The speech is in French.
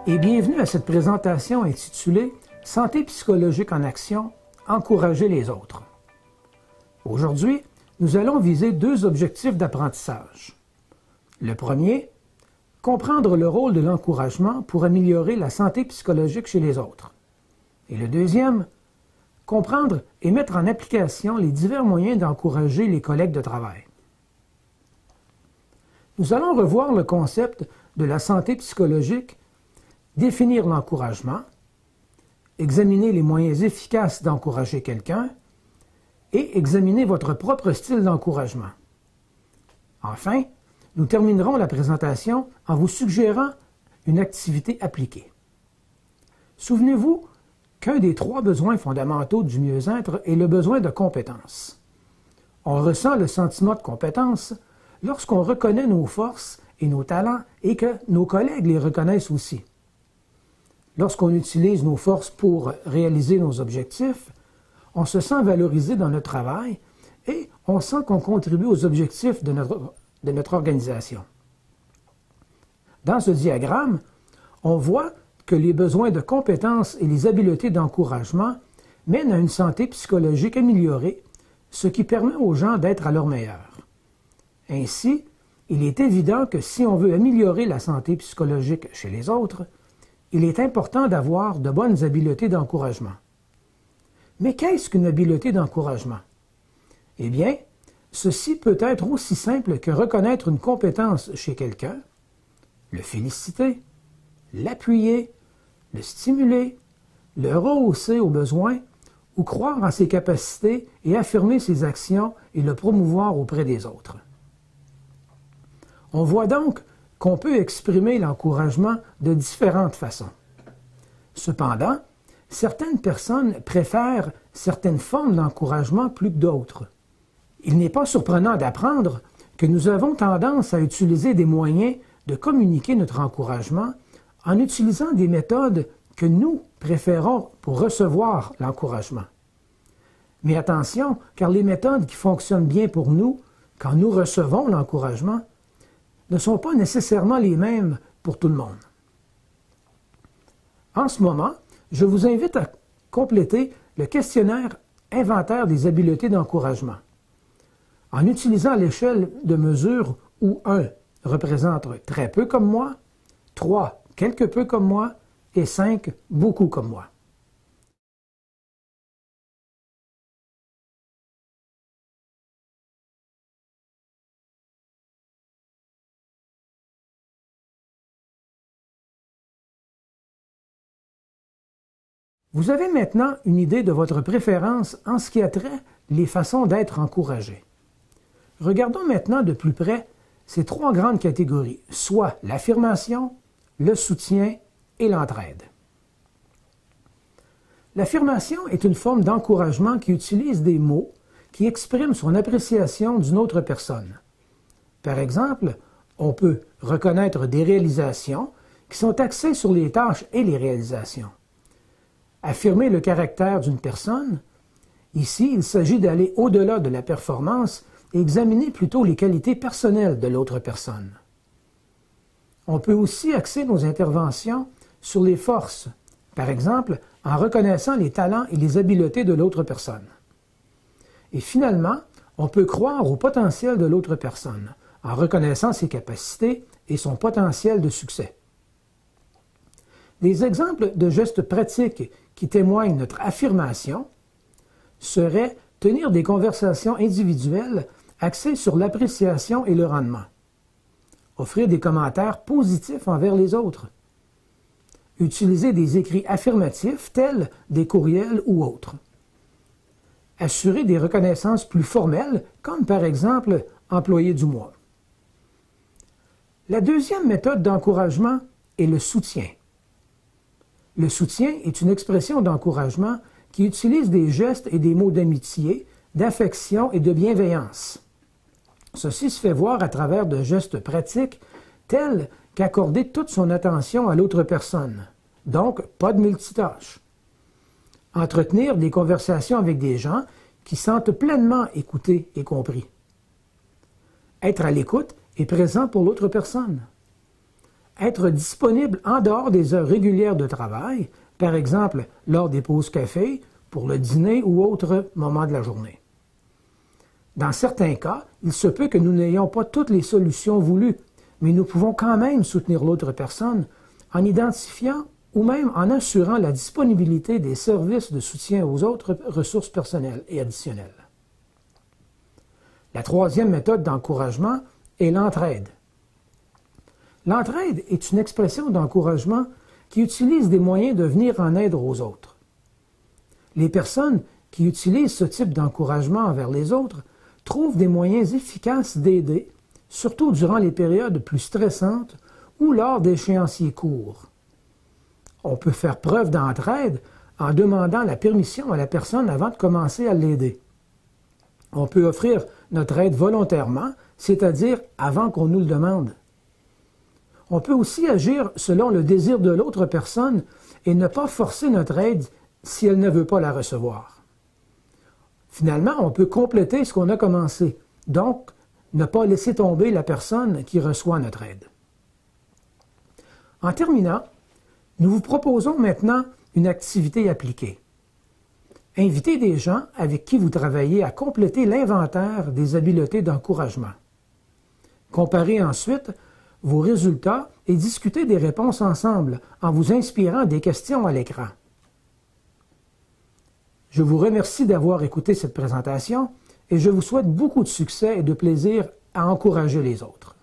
et bienvenue à cette présentation intitulée « Santé psychologique en action, encourager les autres ». Aujourd'hui, nous allons viser deux objectifs d'apprentissage. Le premier, comprendre le rôle de l'encouragement pour améliorer la santé psychologique chez les autres. Et le deuxième, comprendre et mettre en application les divers moyens d'encourager les collègues de travail. Nous allons revoir le concept de la santé psychologique, définir l'encouragement, examiner les moyens efficaces d'encourager quelqu'un et examiner votre propre style d'encouragement. Enfin, nous terminerons la présentation en vous suggérant une activité appliquée. Souvenez-vous qu'un des trois besoins fondamentaux du mieux-être est le besoin de compétence. On ressent le sentiment de compétence lorsqu'on reconnaît nos forces et nos talents et que nos collègues les reconnaissent aussi. Lorsqu'on utilise nos forces pour réaliser nos objectifs, on se sent valorisé dans notre travail et on sent qu'on contribue aux objectifs de notre organisation. Dans ce diagramme, on voit que les besoins de compétences et les habiletés d'encouragement mènent à une santé psychologique améliorée, ce qui permet aux gens d'être à leur meilleur. Ainsi, il est évident que si on veut améliorer la santé psychologique chez les autres, il est important d'avoir de bonnes habiletés d'encouragement. Mais qu'est-ce qu'une habileté d'encouragement? Eh bien, ceci peut être aussi simple que reconnaître une compétence chez quelqu'un, le féliciter, l'appuyer, le stimuler, le rehausser au besoin ou croire en ses capacités et affirmer ses actions et le promouvoir auprès des autres. On voit donc qu'on peut exprimer l'encouragement de différentes façons. Cependant, certaines personnes préfèrent certaines formes d'encouragement plus que d'autres. Il n'est pas surprenant d'apprendre que nous avons tendance à utiliser des moyens de communiquer notre encouragement en utilisant des méthodes que nous préférons pour recevoir l'encouragement. Mais attention, car les méthodes qui fonctionnent bien pour nous, quand nous recevons l'encouragement, ne sont pas nécessairement les mêmes pour tout le monde. En ce moment, je vous invite à compléter le questionnaire Inventaire des habiletés d'encouragement. En utilisant l'échelle de mesure où 1 représente très peu comme moi, 3 quelque peu comme moi et 5 beaucoup comme moi. Vous avez maintenant une idée de votre préférence en ce qui a trait les façons d'être encouragé. Regardons maintenant de plus près ces trois grandes catégories, soit l'affirmation, le soutien et l'entraide. L'affirmation est une forme d'encouragement qui utilise des mots qui expriment son appréciation d'une autre personne. Par exemple, on peut reconnaître des réalisations qui sont axées sur les tâches et les réalisations. Affirmer le caractère d'une personne, ici, il s'agit d'aller au-delà de la performance et examiner plutôt les qualités personnelles de l'autre personne. On peut aussi axer nos interventions sur les forces, par exemple en reconnaissant les talents et les habiletés de l'autre personne. Et finalement, on peut croire au potentiel de l'autre personne en reconnaissant ses capacités et son potentiel de succès. Des exemples de gestes pratiques qui témoignent notre affirmation seraient tenir des conversations individuelles axées sur l'appréciation et le rendement, offrir des commentaires positifs envers les autres, utiliser des écrits affirmatifs tels des courriels ou autres, assurer des reconnaissances plus formelles comme par exemple employé du mois. La deuxième méthode d'encouragement est le soutien. Le soutien est une expression d'encouragement qui utilise des gestes et des mots d'amitié, d'affection et de bienveillance. Ceci se fait voir à travers de gestes pratiques tels qu'accorder toute son attention à l'autre personne, donc pas de multitâche. Entretenir des conversations avec des gens qui sentent pleinement écoutés et compris. Être à l'écoute et présent pour l'autre personne. Être disponible en dehors des heures régulières de travail, par exemple lors des pauses café, pour le dîner ou autre moment de la journée. Dans certains cas, il se peut que nous n'ayons pas toutes les solutions voulues, mais nous pouvons quand même soutenir l'autre personne en identifiant ou même en assurant la disponibilité des services de soutien aux autres ressources personnelles et additionnelles. La troisième méthode d'encouragement est l'entraide. L'entraide est une expression d'encouragement qui utilise des moyens de venir en aide aux autres. Les personnes qui utilisent ce type d'encouragement envers les autres trouvent des moyens efficaces d'aider, surtout durant les périodes plus stressantes ou lors d'échéanciers courts. On peut faire preuve d'entraide en demandant la permission à la personne avant de commencer à l'aider. On peut offrir notre aide volontairement, c'est-à-dire avant qu'on nous le demande. On peut aussi agir selon le désir de l'autre personne et ne pas forcer notre aide si elle ne veut pas la recevoir. Finalement, on peut compléter ce qu'on a commencé, donc ne pas laisser tomber la personne qui reçoit notre aide. En terminant, nous vous proposons maintenant une activité appliquée. Invitez des gens avec qui vous travaillez à compléter l'inventaire des habiletés d'encouragement. Comparez ensuite vos résultats et discutez des réponses ensemble en vous inspirant des questions à l'écran. Je vous remercie d'avoir écouté cette présentation et je vous souhaite beaucoup de succès et de plaisir à encourager les autres.